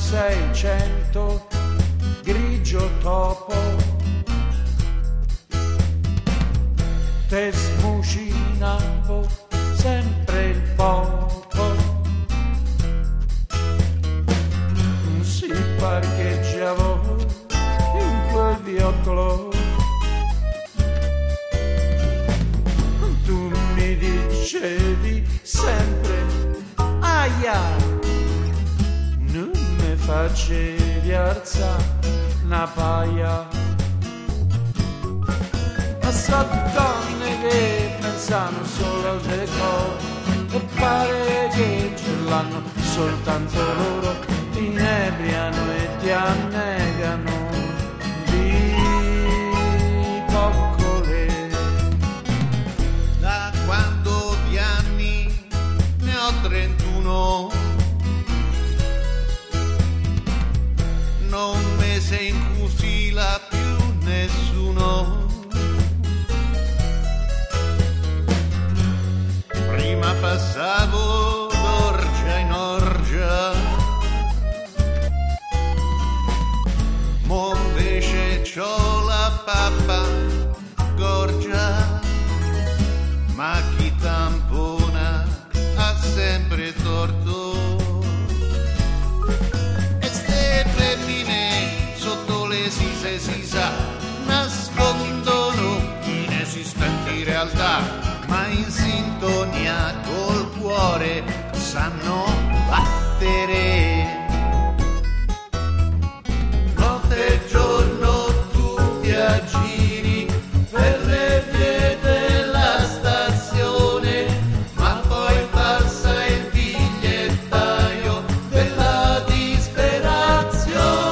1600 grigio topo te smucinavo sempre il popo, si parcheggiavo in quel viottolo, tu mi dicevi sempre aia, non mi facevi alzare una paia. Ma so donne che pensano solo al decoro e pare che ce l'hanno soltanto loro, ti inebriano e ti annegano di coccole. Da quando di anni ne ho 31, non me se incusila più nessuno. Prima passavo d'orgia in orgia, mo invece c'ho la pappa gorgia, ma chi tampona ha sempre torto. E ste femmine sotto le sise si sa nascondono inesistenti realtà, ma in sintonia col cuore sanno battere. Notte e giorno tu ti aggiri per le vie della stazione, ma poi passa il bigliettaio della disperazione.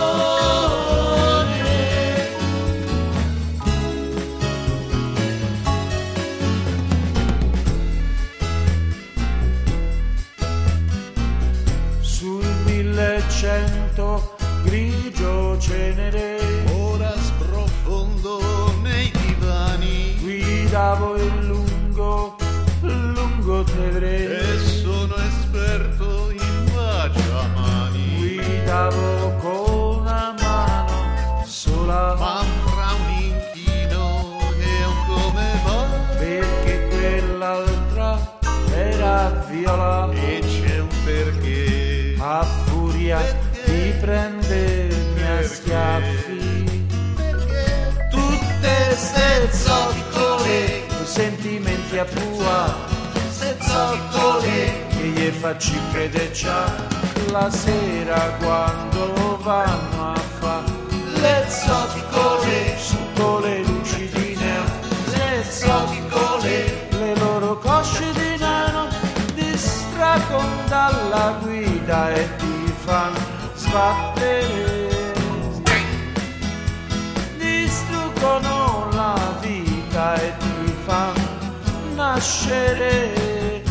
Sul 1100 grigio cenere Ora sprofondo nei divani guidavo il lungo Tevere, e sono esperto in baciamani, guidavo con una mano sola, ma fra un inchino e un come va, perché quell'altra era viola, e c'è un perché. a furia di prendermi a schiaffi. Tutte ste zoccole, sentimenti a pua, ste zoccole che gli facci credere già la sera quando vanno a fa le zoccole sotto le luci di neon, le zoccole, le loro cosce di nano distraggono dalla guida e ti fanno sbattere, distruggono la vita e ti fanno nascere.